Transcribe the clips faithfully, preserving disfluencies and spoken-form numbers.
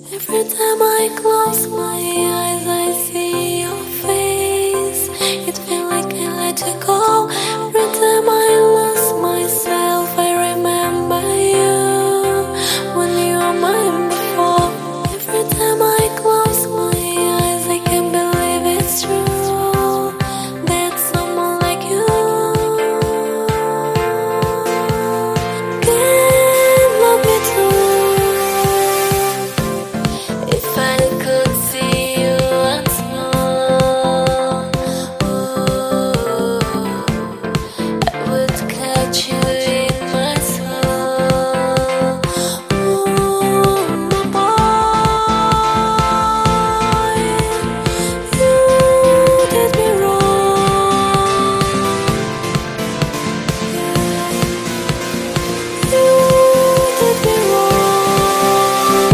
Every time I close my eyes, I see your face. It feels like I let you go. Every time I lose myself, I remember you when you were mine before. Every time I close my eyes, I can't believe it's true that someone like you can love me too. If I could see you once more, ooh, I would catch you in my soul. Ooh, my boy, you did me wrong. You did me wrong.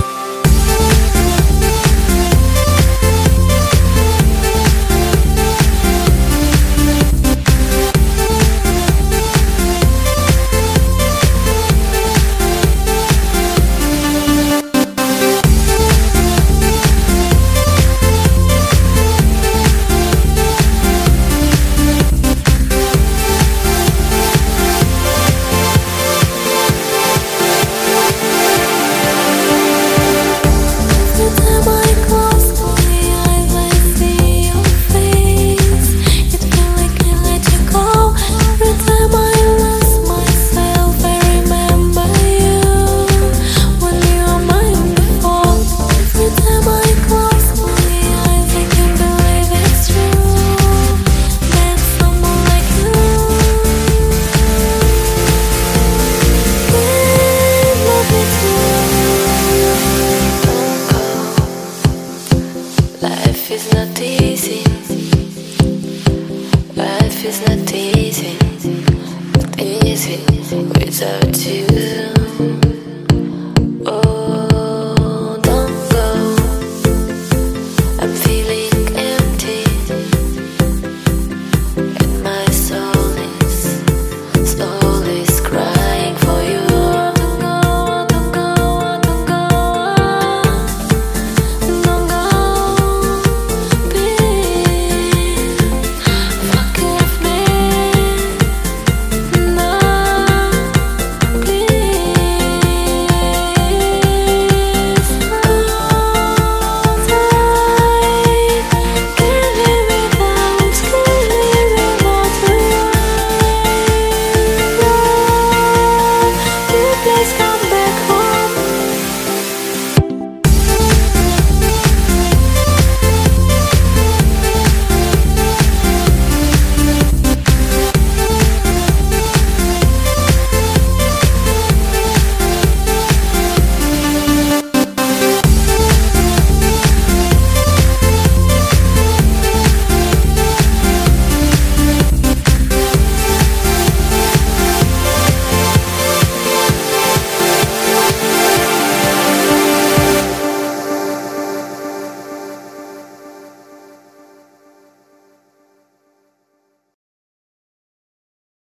Every time I close my eyes, I see your face. It feels like I let you go. Every time I lose myself, I remember you when you were mine before. Every time I close my eyes, I can't believe it's true that someone like you can love me too. Life is not easy. Life is not easy. Not easy without you.